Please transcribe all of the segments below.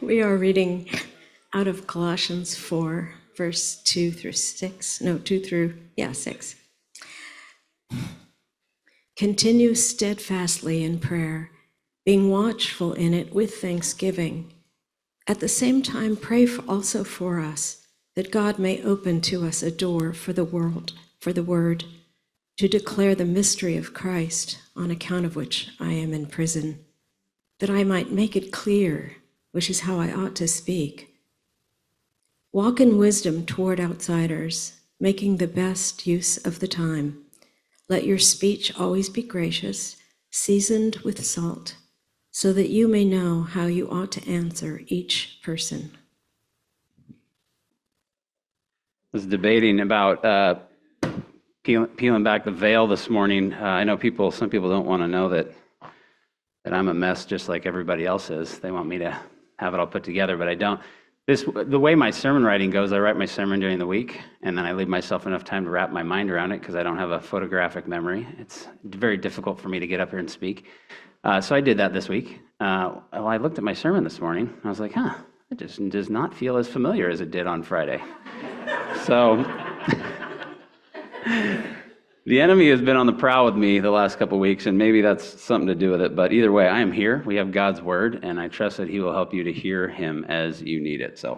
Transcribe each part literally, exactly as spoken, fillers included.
We are reading out of Colossians four, verse two through six. No, two through, yeah, six. Continue steadfastly in prayer, being watchful in it with thanksgiving. At the same time, pray for also for us, that God may open to us a door for the world, for the word, to declare the mystery of Christ, on account of which I am in prison, that I might make it clear, which is how I ought to speak. Walk in wisdom toward outsiders, making the best use of the time. Let your speech always be gracious, seasoned with salt, so that you may know how you ought to answer each person. I was debating about uh, peel, peeling back the veil this morning. Uh, I know people, some people don't want to know that that I'm a mess just like everybody else is. They want me to have it all put together, but I don't. This, the way my sermon writing goes, I write my sermon during the week, and then I leave myself enough time to wrap my mind around it because I don't have a photographic memory. It's very difficult for me to get up here and speak. Uh, so I did that this week. Uh, well, I looked at my sermon this morning. I was like, huh, it just does not feel as familiar as it did on Friday. So the enemy has been on the prowl with me the last couple of weeks, and maybe that's something to do with it. But either way, I am here. We have God's word, and I trust that he will help you to hear him as you need it. So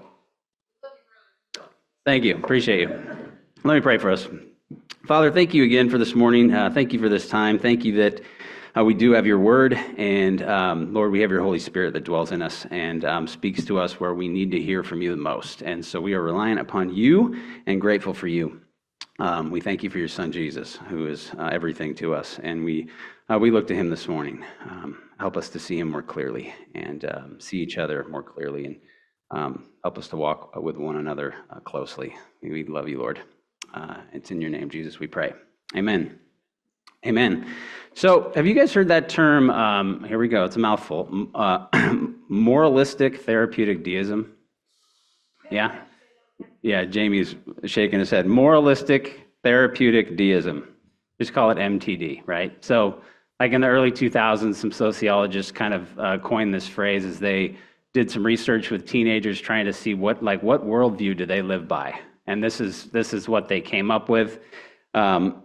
thank you. Appreciate you. Let me pray for us. Father, thank you again for this morning. Uh, thank you for this time. Thank you that uh, we do have your word, and um, Lord, we have your Holy Spirit that dwells in us and um, speaks to us where we need to hear from you the most. And so we are reliant upon you and grateful for you. Um, we thank you for your son, Jesus, who is uh, everything to us. And we uh, we look to him this morning. Um, help us to see him more clearly and um, see each other more clearly, and um, help us to walk with one another uh, closely. We love you, Lord. Uh, it's in your name, Jesus, we pray. Amen. Amen. So have you guys heard that term? Um, here we go. It's a mouthful. Uh, moralistic therapeutic deism. Yeah? Yeah, Jamie's shaking his head. Moralistic therapeutic deism. Just call it M T D, right? So like in the early two thousands, some sociologists kind of uh, coined this phrase as they did some research with teenagers trying to see what like what worldview do they live by. And this is this is what they came up with. Um,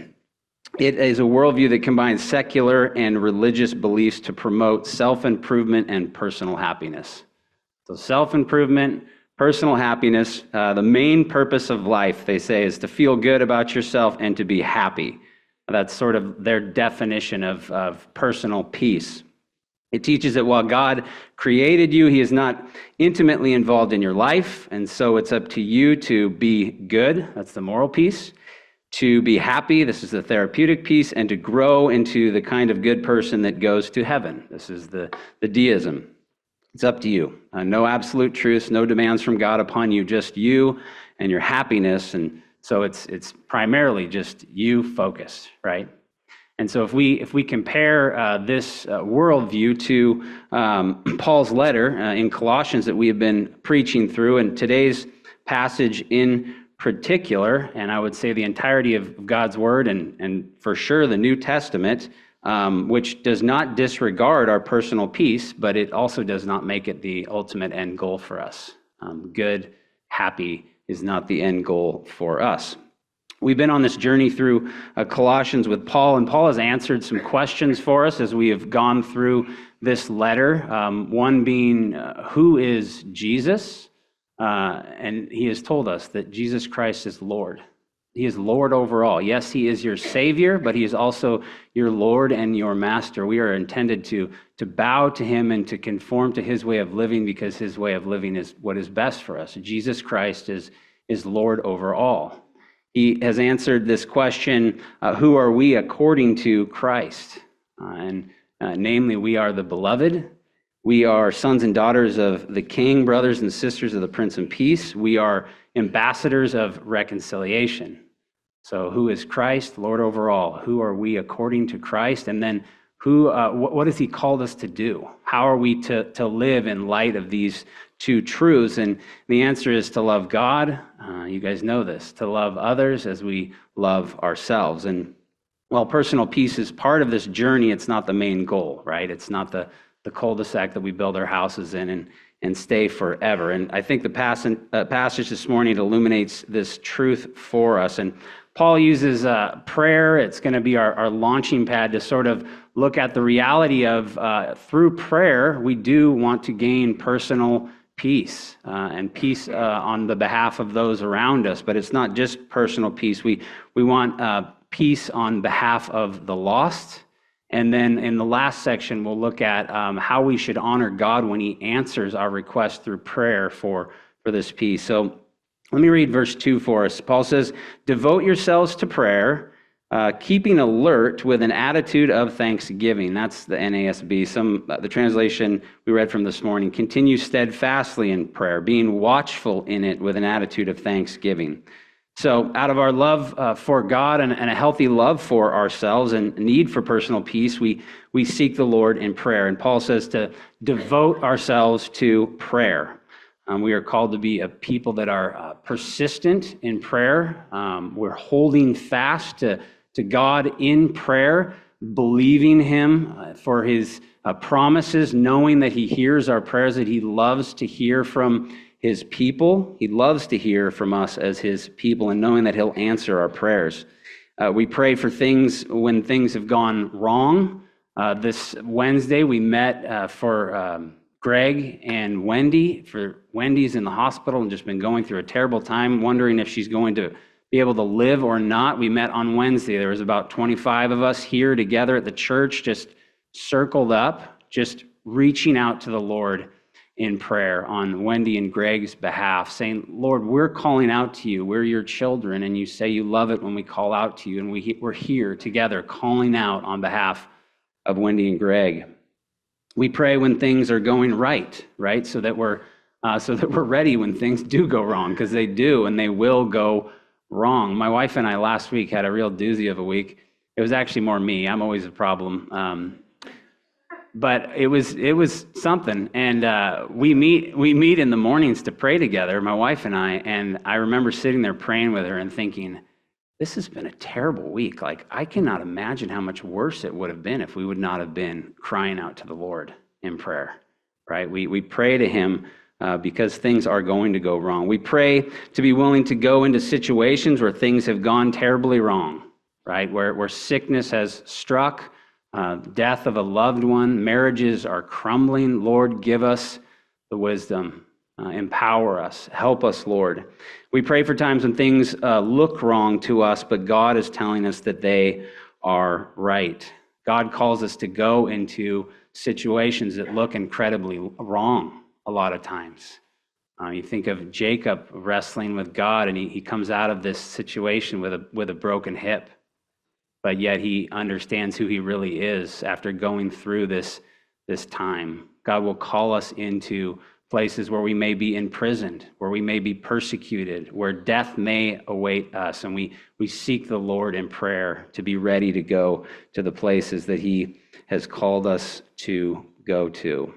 it is a worldview that combines secular and religious beliefs to promote self-improvement and personal happiness. So self-improvement, personal happiness, uh, the main purpose of life, they say, is to feel good about yourself and to be happy. That's sort of their definition of, of personal peace. It teaches that while God created you, he is not intimately involved in your life, and so it's up to you to be good, that's the moral piece, to be happy, this is the therapeutic piece, and to grow into the kind of good person that goes to heaven. This is the, the deism. It's up to you. Uh, no absolute truths, no demands from God upon you, just you and your happiness. And so it's it's primarily just you focused, right? And so if we if we compare uh, this uh, worldview to um, Paul's letter uh, in Colossians that we have been preaching through, and today's passage in particular, and I would say the entirety of God's word, and and for sure the New Testament, Um, which does not disregard our personal peace, but it also does not make it the ultimate end goal for us. Um, good, happy is not the end goal for us. We've been on this journey through uh, Colossians with Paul, and Paul has answered some questions for us as we have gone through this letter. Um, one being, uh, who is Jesus? Uh, and he has told us that Jesus Christ is Lord. He is Lord over all. Yes, he is your Savior, but he is also your Lord and your Master. We are intended to, to bow to him and to conform to his way of living because his way of living is what is best for us. Jesus Christ is, is Lord over all. He has answered this question, uh, who are we according to Christ? Uh, and uh, namely, we are the beloved. We are sons and daughters of the King, brothers and sisters of the Prince of Peace. We are ambassadors of reconciliation. So who is Christ, Lord over all? Who are we according to Christ? And then who? Uh, what, what has he called us to do? How are we to, to live in light of these two truths? And the answer is to love God. Uh, you guys know this. To love others as we love ourselves. And while personal peace is part of this journey, it's not the main goal, right? It's not the, the cul-de-sac that we build our houses in. And and stay forever. And I think the pas- uh, passage this morning illuminates this truth for us. And Paul uses uh, prayer. It's going to be our, our launching pad to sort of look at the reality of uh, through prayer, we do want to gain personal peace uh, and peace uh, on the behalf of those around us. But it's not just personal peace. We, we want uh, peace on behalf of the lost. And then in the last section, we'll look at um, how we should honor God when he answers our request through prayer for, for this peace. So let me read verse two for us. Paul says, devote yourselves to prayer, uh, keeping alert with an attitude of thanksgiving. That's the N A S B. Some uh, the translation we read from this morning, continue steadfastly in prayer, being watchful in it with an attitude of thanksgiving. So out of our love uh, for God and, and a healthy love for ourselves and need for personal peace, we, we seek the Lord in prayer. And Paul says to devote ourselves to prayer. Um, we are called to be a people that are uh, persistent in prayer. Um, we're holding fast to, to God in prayer, believing him uh, for his uh, promises, knowing that he hears our prayers, that he loves to hear from his people. He loves to hear from us as his people, and knowing that he'll answer our prayers. Uh, we pray for things when things have gone wrong. Uh, this Wednesday, we met uh, for um, Greg and Wendy. For Wendy's in the hospital and just been going through a terrible time, wondering if she's going to be able to live or not. We met on Wednesday. There was about twenty-five of us here together at the church, just circled up, just reaching out to the Lord in prayer on Wendy and Greg's behalf, saying, Lord, we're calling out to you. We're your children, and you say you love it when we call out to you, and we, we're here together calling out on behalf of Wendy and Greg. We pray when things are going right, right, so that we're uh, so that we're ready when things do go wrong, because they do, and they will go wrong. My wife and I last week had a real doozy of a week. It was actually more me. I'm always a problem. Um, But it was it was something, and uh, we meet we meet in the mornings to pray together, my wife and I. And I remember sitting there praying with her and thinking, "This has been a terrible week. Like I cannot imagine how much worse it would have been if we would not have been crying out to the Lord in prayer." Right? We we pray to Him uh, because things are going to go wrong. We pray to be willing to go into situations where things have gone terribly wrong. Right? Where where sickness has struck. Uh, death of a loved one, marriages are crumbling. Lord, give us the wisdom. Uh, empower us. Help us, Lord. We pray for times when things uh, look wrong to us, but God is telling us that they are right. God calls us to go into situations that look incredibly wrong a lot of times. Uh, you think of Jacob wrestling with God, and he, he comes out of this situation with a with a broken hip. But yet he understands who he really is after going through this, this time. God will call us into places where we may be imprisoned, where we may be persecuted, where death may await us. And we, we seek the Lord in prayer to be ready to go to the places that he has called us to go to.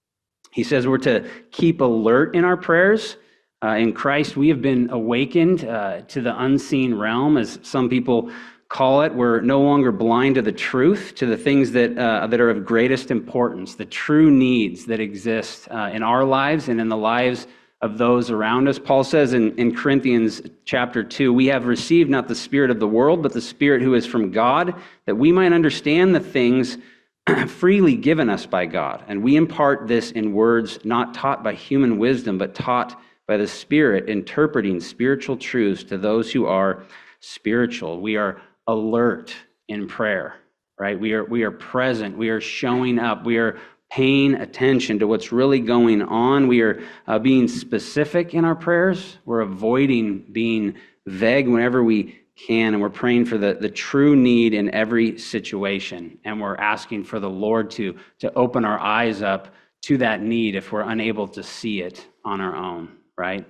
He says we're to keep alert in our prayers. Uh, in Christ, we have been awakened uh, to the unseen realm, as some people call it. We're no longer blind to the truth, to the things that uh, that are of greatest importance, the true needs that exist uh, in our lives and in the lives of those around us. Paul says in, in Corinthians chapter two, we have received not the spirit of the world, but the Spirit who is from God, that we might understand the things freely given us by God. And we impart this in words not taught by human wisdom, but taught by the Spirit, interpreting spiritual truths to those who are spiritual. We are alert in prayer, right? We are we are present. We are showing up. We are paying attention to what's really going on. We are uh, being specific in our prayers. We're avoiding being vague whenever we can, and we're praying for the, the true need in every situation. And we're asking for the Lord to, to open our eyes up to that need if we're unable to see it on our own, right?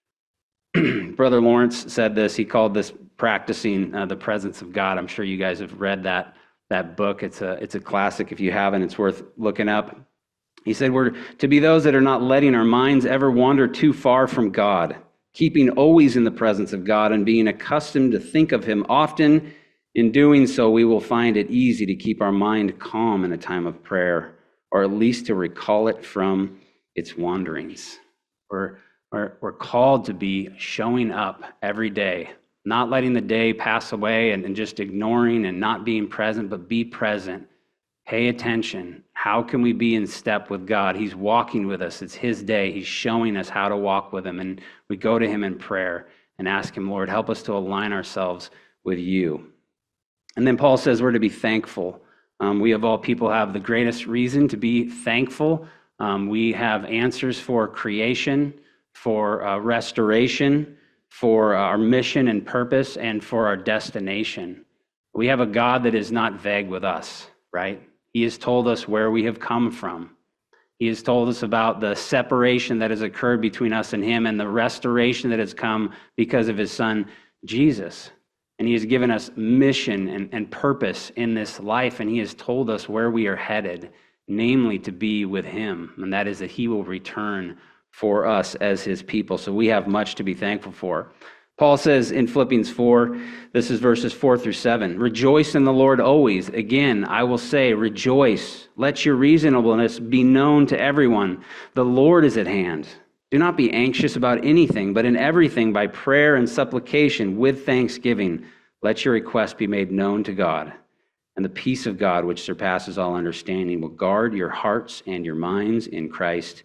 Brother Lawrence said this. He called this practicing uh, the presence of God. I'm sure you guys have read that that book. It's a it's a classic. If you haven't, it's worth looking up. He said we're to be those that are not letting our minds ever wander too far from God, keeping always in the presence of God and being accustomed to think of Him often. In doing so, we will find it easy to keep our mind calm in a time of prayer, or at least to recall it from its wanderings. We're, we're, we're called to be showing up every day, not letting the day pass away and, and just ignoring and not being present, but be present. Pay attention. How can we be in step with God? He's walking with us. It's his day. He's showing us how to walk with him. And we go to him in prayer and ask him, Lord, help us to align ourselves with you. And then Paul says we're to be thankful. Um, we of all people have the greatest reason to be thankful. Um, we have answers for creation, for uh, restoration, for our mission and purpose, and for our destination. We have a God that is not vague with us, right? He has told us where we have come from. He has told us about the separation that has occurred between us and him and the restoration that has come because of his son, Jesus. And he has given us mission and, and purpose in this life, and he has told us where we are headed, namely to be with him, and that is that he will return for us as his people. So we have much to be thankful for. Paul says in Philippians four, this is verses four through seven, rejoice in the Lord always. Again, I will say, rejoice. Let your reasonableness be known to everyone. The Lord is at hand. Do not be anxious about anything, but in everything by prayer and supplication with thanksgiving, let your requests be made known to God. And the peace of God, which surpasses all understanding, will guard your hearts and your minds in Christ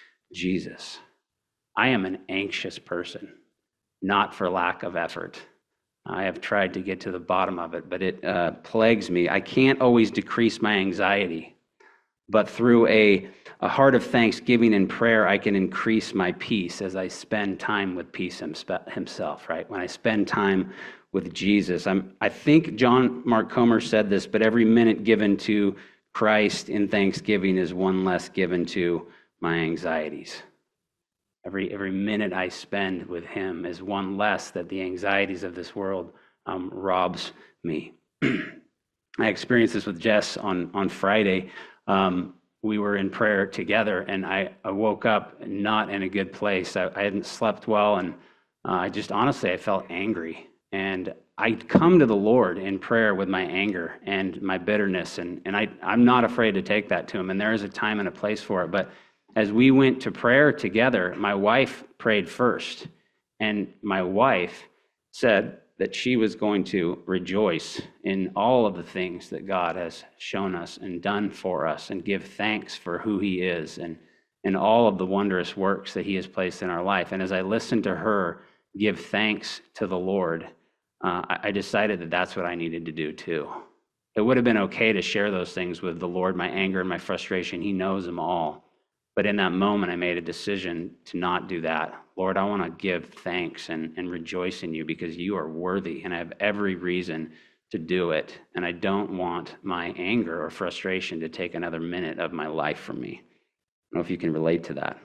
Jesus. I am an anxious person, not for lack of effort. I have tried to get to the bottom of it, but it uh, plagues me. I can't always decrease my anxiety, but through a, a heart of thanksgiving and prayer, I can increase my peace as I spend time with peace himself, right? When I spend time with Jesus. I'm, I think John Mark Comer said this, but every minute given to Christ in thanksgiving is one less given to my anxieties. Every every minute I spend with him is one less that the anxieties of this world um, robs me. I experienced this with Jess on, on Friday. Um, we were in prayer together, and I, I woke up not in a good place. I, I hadn't slept well, and uh, I just honestly, I felt angry. And I'd come to the Lord in prayer with my anger and my bitterness, and, and I, I'm not afraid to take that to him, and there is a time and a place for it. But as we went to prayer together, my wife prayed first, and my wife said that she was going to rejoice in all of the things that God has shown us and done for us, and give thanks for who he is and, and all of the wondrous works that he has placed in our life. And as I listened to her give thanks to the Lord, uh, I decided that that's what I needed to do too. It would have been okay to share those things with the Lord, my anger and my frustration. He knows them all. But in that moment, I made a decision to not do that. Lord, I want to give thanks and, and rejoice in you because you are worthy, and I have every reason to do it. And I don't want my anger or frustration to take another minute of my life from me. I don't know if you can relate to that.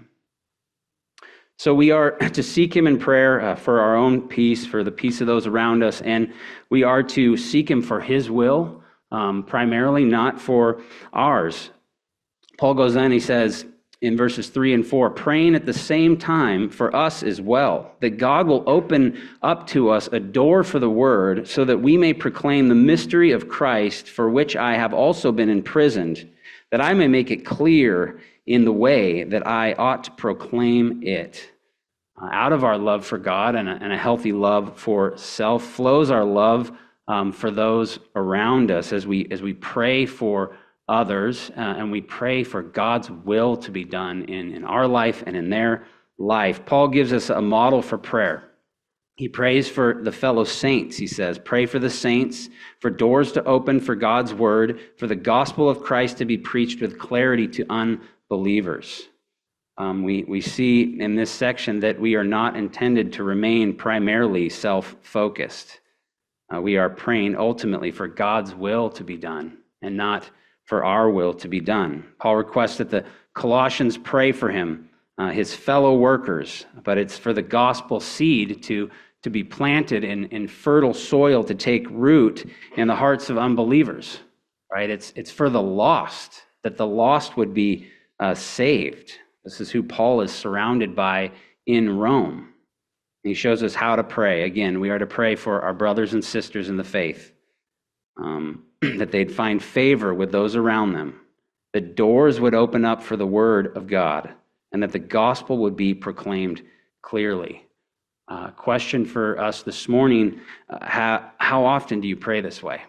So we are to seek him in prayer uh, for our own peace, for the peace of those around us, and we are to seek him for his will, um, primarily, not for ours. Paul goes on, he says, in verses three and four, praying at the same time for us as well, that God will open up to us a door for the word so that we may proclaim the mystery of Christ, for which I have also been imprisoned, that I may make it clear in the way that I ought to proclaim it. Uh, out of our love for God and a, and a healthy love for self flows our love um, for those around us as we as we pray for others, uh, and we pray for God's will to be done in, in our life and in their life. Paul gives us a model for prayer. He prays for the fellow saints, he says. Pray for the saints, for doors to open for God's word, for the gospel of Christ to be preached with clarity to unbelievers. Um, we, we see in this section that we are not intended to remain primarily self-focused. Uh, we are praying ultimately for God's will to be done and not for our will to be done. Paul requests that the Colossians pray for him, uh, his fellow workers, but it's for the gospel seed to, to be planted in, in fertile soil to take root in the hearts of unbelievers, right? It's, it's for the lost, that the lost would be uh, saved. This is who Paul is surrounded by in Rome. He shows us how to pray. Again, we are to pray for our brothers and sisters in the faith. Um, that they'd find favor with those around them, that doors would open up for the word of God, and that the gospel would be proclaimed clearly. Uh, question for us this morning, uh, how, how often do you pray this way?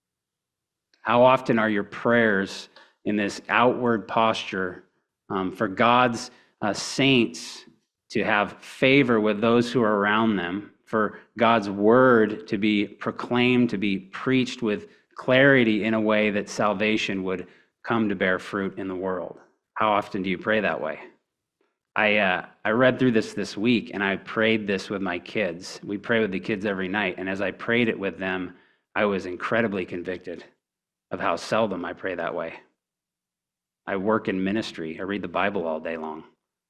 How often are your prayers in this outward posture um, for God's uh, saints to have favor with those who are around them, for God's word to be proclaimed, to be preached with clarity in a way that salvation would come to bear fruit in the world? How often do you pray that way? I uh, I read through this this week, and I prayed this with my kids. We pray with the kids every night, and as I prayed it with them, I was incredibly convicted of how seldom I pray that way. I work in ministry. I read the Bible all day long.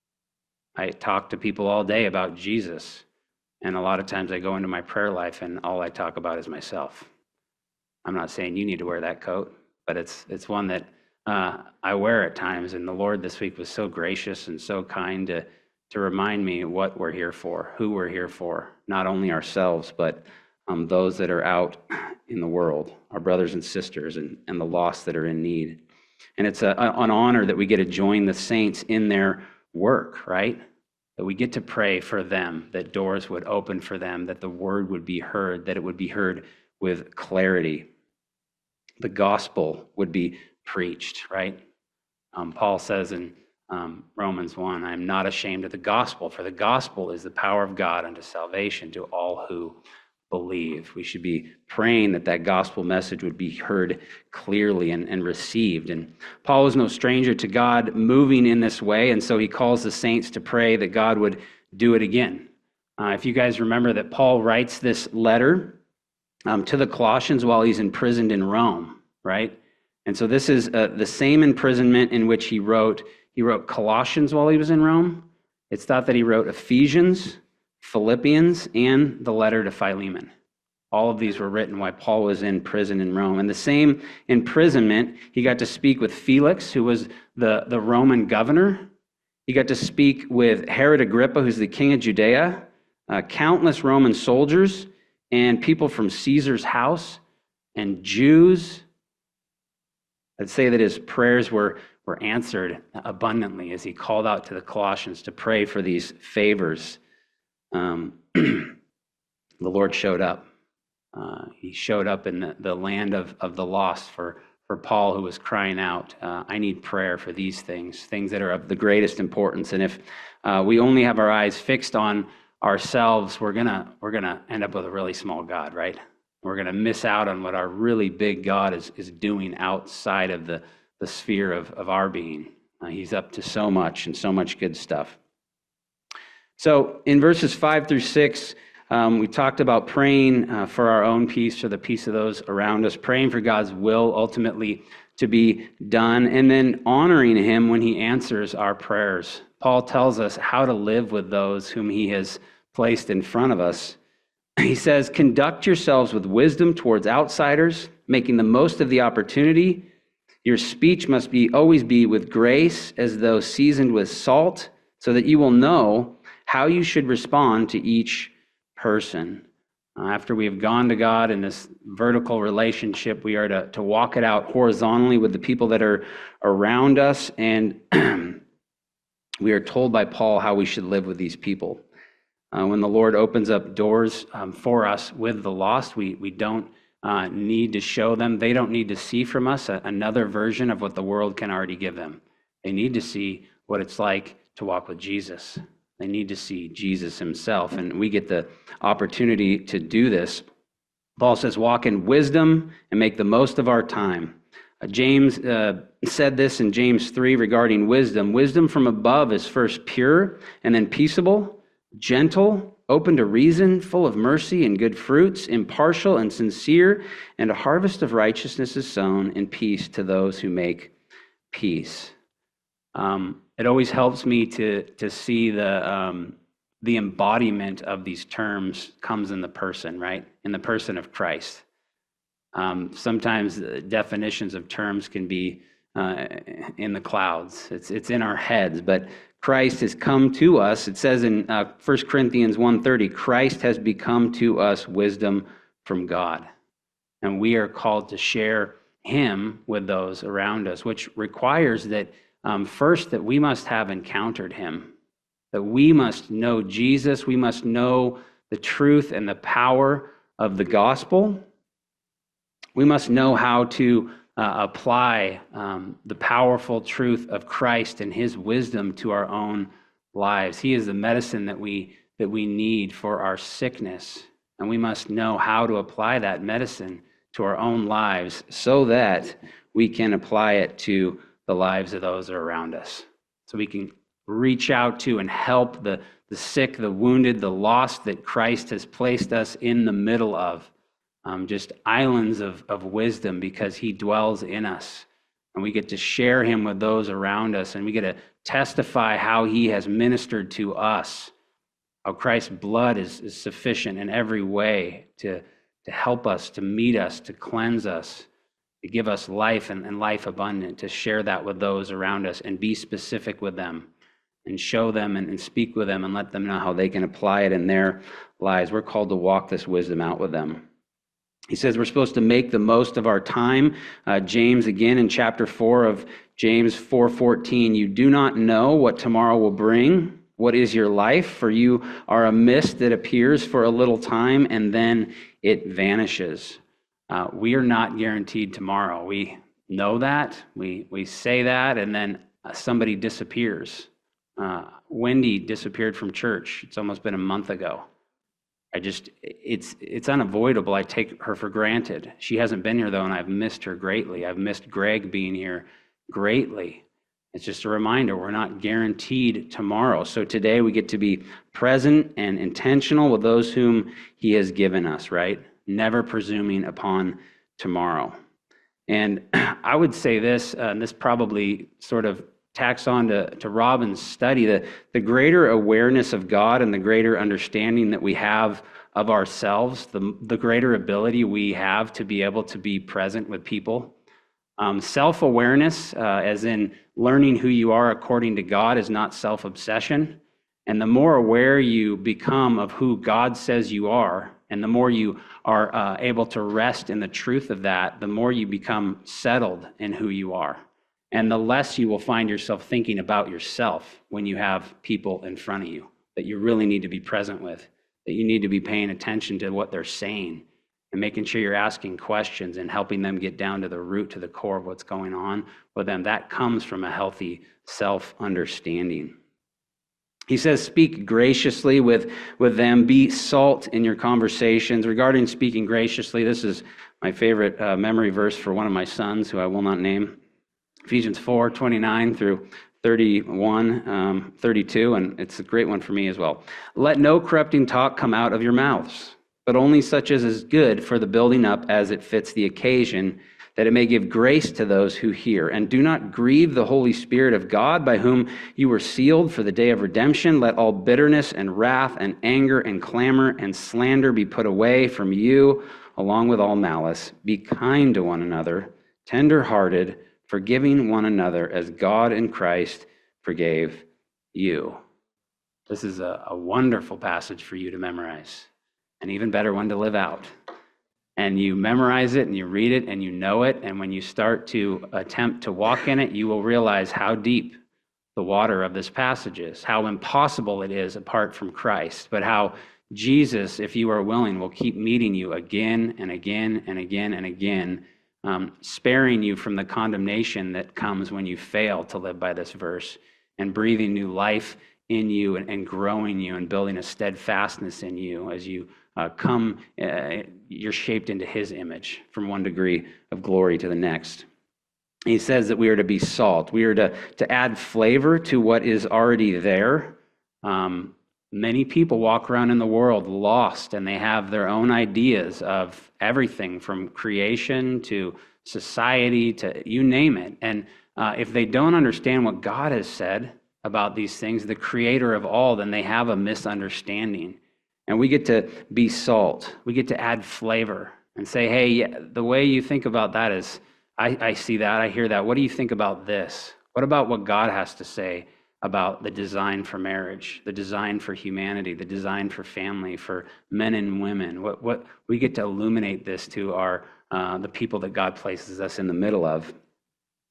I talk to people all day about Jesus, and a lot of times I go into my prayer life, and all I talk about is myself. I'm not saying you need to wear that coat, but it's it's one that uh, I wear at times, and the Lord this week was so gracious and so kind to, to remind me what we're here for, who we're here for, not only ourselves, but um, those that are out in the world, our brothers and sisters, and, and the lost that are in need. And it's a, an honor that we get to join the saints in their work, right? That we get to pray for them, that doors would open for them, that the word would be heard, that it would be heard with clarity. The gospel would be preached, right? Um, Paul says in um, Romans one, I am not ashamed of the gospel, for the gospel is the power of God unto salvation to all who believe. We should be praying that that gospel message would be heard clearly and, and received. And Paul is no stranger to God moving in this way, and so he calls the saints to pray that God would do it again. Uh, if you guys remember that Paul writes this letter um, to the Colossians while he's imprisoned in Rome, right? And so this is uh, the same imprisonment in which he wrote, he wrote Colossians while he was in Rome. It's thought that he wrote Ephesians, Philippians, and the letter to Philemon. All of these were written while Paul was in prison in Rome. And the same imprisonment, he got to speak with Felix, who was the, the Roman governor. He got to speak with Herod Agrippa, who's the king of Judea, uh, countless Roman soldiers, and people from Caesar's house, and Jews. I'd say that his prayers were, were answered abundantly as he called out to the Colossians to pray for these favors. Um, the Lord showed up. Uh, he showed up in the, the land of, of the lost for, for Paul, who was crying out, uh, I need prayer for these things, things that are of the greatest importance. And if uh, we only have our eyes fixed on ourselves, we're gonna we're gonna end up with a really small God, right? We're gonna miss out on what our really big God is, is doing outside of the, the sphere of, of our being. Uh, he's up to so much and so much good stuff. So in verses five through six, um, we talked about praying uh, for our own peace, for the peace of those around us, praying for God's will ultimately to be done, and then honoring him when he answers our prayers. Paul tells us how to live with those whom he has placed in front of us. He says, conduct yourselves with wisdom towards outsiders, making the most of the opportunity. Your speech must be always be with grace, as though seasoned with salt, so that you will know how you should respond to each person. Uh, after we have gone to God in this vertical relationship, we are to, to walk it out horizontally with the people that are around us, and we are told by Paul how we should live with these people. Uh, when the Lord opens up doors um, for us with the lost, we, we don't uh, need to show them. They don't need to see from us a, another version of what the world can already give them. They need to see what it's like to walk with Jesus. They need to see Jesus himself, and we get the opportunity to do this. Paul says, walk in wisdom and make the most of our time. Uh, James uh, said this in James three regarding wisdom. Wisdom from above is first pure and then peaceable, gentle, open to reason, full of mercy and good fruits, impartial and sincere, and a harvest of righteousness is sown in peace to those who make peace. Um, it always helps me to to see the um, the embodiment of these terms comes in the person, right? In the person of Christ. Um, sometimes the definitions of terms can be uh, in the clouds. It's it's in our heads, but Christ has come to us. It says in uh, First Corinthians one thirty, Christ has become to us wisdom from God. And we are called to share him with those around us, which requires that um, first that we must have encountered him, that we must know Jesus, we must know the truth and the power of the gospel. We must know how to uh, apply um, the powerful truth of Christ and his wisdom to our own lives. He is the medicine that we that we need for our sickness, and we must know how to apply that medicine to our own lives so that we can apply it to the lives of those that are around us. So we can reach out to and help the, the sick, the wounded, the lost that Christ has placed us in the middle of. Um, just islands of, of wisdom because he dwells in us. And we get to share him with those around us, and we get to testify how he has ministered to us, how Christ's blood is, is sufficient in every way to, to help us, to meet us, to cleanse us, to give us life and, and life abundant, to share that with those around us and be specific with them and show them and, and speak with them and let them know how they can apply it in their lives. We're called to walk this wisdom out with them. He says we're supposed to make the most of our time. Uh, James, again, in chapter four of James four fourteen, you do not know what tomorrow will bring. What is your life? For you are a mist that appears for a little time and then it vanishes. Uh, we are not guaranteed tomorrow. We know that. We, we say that, and then uh, somebody disappears. Uh, Wendy disappeared from church. It's almost been a month ago. I just, it's it's unavoidable. I take her for granted. She hasn't been here, though, and I've missed her greatly. I've missed Greg being here greatly. It's just a reminder, we're not guaranteed tomorrow. So today we get to be present and intentional with those whom he has given us, right? Never presuming upon tomorrow. And I would say this, uh, and this probably sort of tacks on to, to Robin's study, that the greater awareness of God and the greater understanding that we have of ourselves, the, the greater ability we have to be able to be present with people. Um, self-awareness, uh, as in learning who you are according to God, is not self-obsession. And the more aware you become of who God says you are, and the more you are uh, able to rest in the truth of that, the more you become settled in who you are. And the less you will find yourself thinking about yourself when you have people in front of you that you really need to be present with, that you need to be paying attention to what they're saying and making sure you're asking questions and helping them get down to the root, to the core of what's going on with them. That comes from a healthy self-understanding. He says, speak graciously with, with them. Be salt in your conversations. Regarding speaking graciously, this is my favorite uh, memory verse for one of my sons, who I will not name. Ephesians four, twenty-nine through thirty-one, um, thirty-two, and it's a great one for me as well. Let no corrupting talk come out of your mouths, but only such as is good for the building up as it fits the occasion, that it may give grace to those who hear. And do not grieve the Holy Spirit of God, by whom you were sealed for the day of redemption. Let all bitterness and wrath and anger and clamor and slander be put away from you, along with all malice. Be kind to one another, tender-hearted, forgiving one another as God in Christ forgave you. This is a, a wonderful passage for you to memorize, an even better one to live out. And you memorize it and you read it and you know it, and when you start to attempt to walk in it, you will realize how deep the water of this passage is, how impossible it is apart from Christ, but how Jesus, if you are willing, will keep meeting you again and again and again and again, Um, sparing you from the condemnation that comes when you fail to live by this verse, and breathing new life in you and, and growing you and building a steadfastness in you as you uh, come, uh, you're shaped into his image from one degree of glory to the next. He says that we are to be salt. We are to, to add flavor to what is already there. Um, Many people walk around in the world lost, and they have their own ideas of everything from creation to society to you name it. And uh, if they don't understand what God has said about these things, the creator of all, then they have a misunderstanding. And we get to be salt. We get to add flavor and say, hey, yeah, the way you think about that is, I, I see that, I hear that. What do you think about this? What about what God has to say about the design for marriage, the design for humanity, the design for family, for men and women? What what we get to illuminate this to our uh, the people that God places us in the middle of.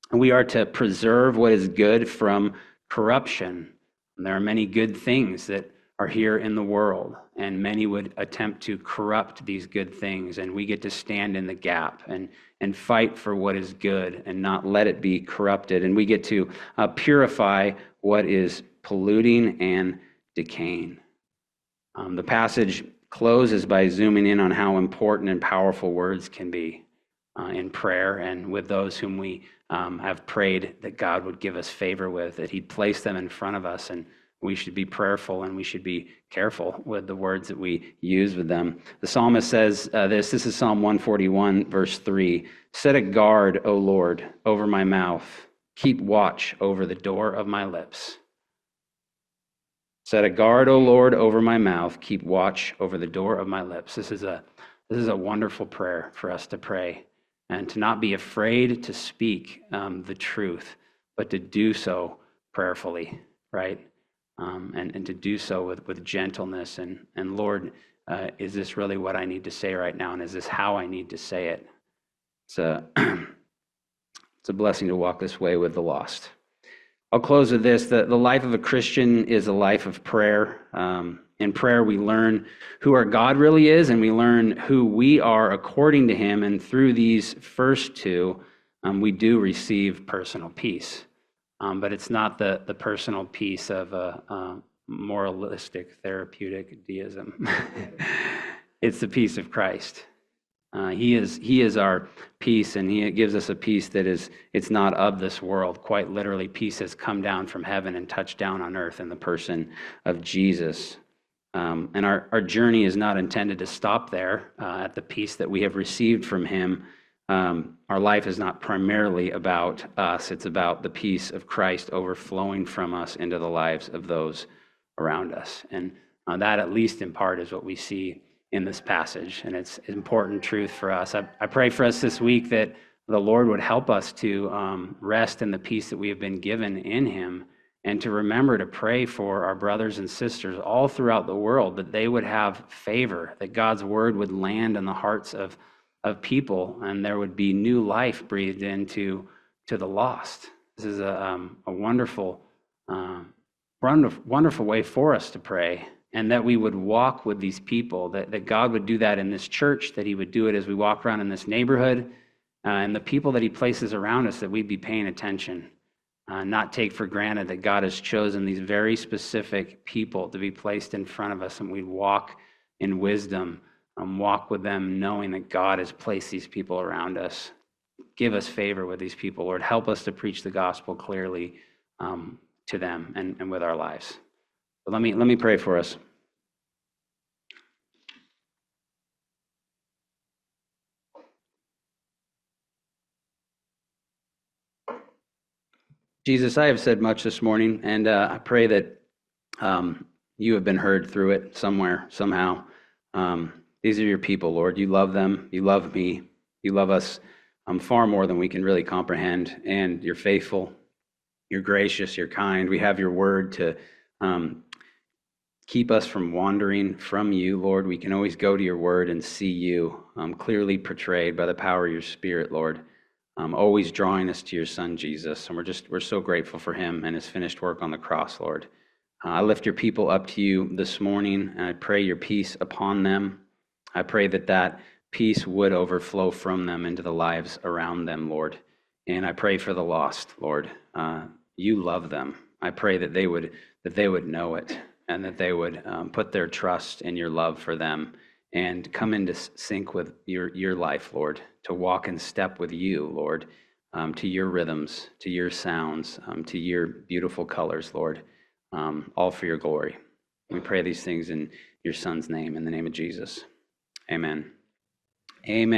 We are to preserve what is good from corruption. And there are many good things that are here in the world, and many would attempt to corrupt these good things, and we get to stand in the gap and, and fight for what is good and not let it be corrupted. And we get to uh, purify what is polluting and decaying. Um, the passage closes by zooming in on how important and powerful words can be uh, in prayer, and with those whom we um, have prayed that God would give us favor with, that he'd place them in front of us, and we should be prayerful and we should be careful with the words that we use with them. The psalmist says uh, this, this is Psalm one forty-one, verse three, "Set a guard, O Lord, over my mouth. Keep watch over the door of my lips." Set a guard, O Lord, over my mouth. Keep watch over the door of my lips. This is a this is a wonderful prayer for us to pray, and to not be afraid to speak um, the truth, but to do so prayerfully, right? Um, and, and to do so with, with gentleness. And, and Lord, uh, is this really what I need to say right now? And is this how I need to say it? It's a, it's a blessing to walk this way with the lost. I'll close with this. The, the life of a Christian is a life of prayer. Um, in prayer, we learn who our God really is, and we learn who we are according to him. And through these first two, um, we do receive personal peace. Um, but it's not the, the personal peace of a, a moralistic, therapeutic deism. It's the peace of Christ. Uh, he is he is our peace, and he gives us a peace that is, it's not of this world. Quite literally, peace has come down from heaven and touched down on earth in the person of Jesus. Um, and our, our journey is not intended to stop there uh, at the peace that we have received from him. Um, our life is not primarily about us. It's about the peace of Christ overflowing from us into the lives of those around us. And uh, that, at least in part, is what we see in this passage. And it's important truth for us. I, I pray for us this week that the Lord would help us to um, rest in the peace that we have been given in him, and to remember to pray for our brothers and sisters all throughout the world, that they would have favor, that God's word would land in the hearts of of people, and there would be new life breathed into to the lost. This is a, um, a wonderful, um, wonderful, wonderful way for us to pray, and that we would walk with these people, that, that God would do that in this church, that he would do it as we walk around in this neighborhood, uh, and the people that he places around us, that we'd be paying attention, uh, not take for granted that God has chosen these very specific people to be placed in front of us, and we'd walk in wisdom. Um, walk with them knowing that God has placed these people around us. Give us favor with these people, Lord. Help us to preach the gospel clearly um, to them and, and with our lives. But let me, let me pray for us. Jesus, I have said much this morning, and uh, I pray that um, you have been heard through it somewhere, somehow. Um, These are your people, Lord. You love them. You love me. You love us um, far more than we can really comprehend. And you're faithful. You're gracious. You're kind. We have your word to um, keep us from wandering from you, Lord. We can always go to your word and see you um, clearly portrayed by the power of your Spirit, Lord. Um, always drawing us to your Son, Jesus. And we're just, we're so grateful for him and his finished work on the cross, Lord. Uh, I lift your people up to you this morning, and I pray your peace upon them. I pray that that peace would overflow from them into the lives around them, Lord. And I pray for the lost, Lord. Uh, you love them. I pray that they would that they would know it, and that they would um, put their trust in your love for them and come into sync with your your life, Lord, to walk in step with you, Lord, um, to your rhythms, to your sounds, um, to your beautiful colors, Lord, um, all for your glory. We pray these things in your Son's name, in the name of Jesus. Amen. Amen.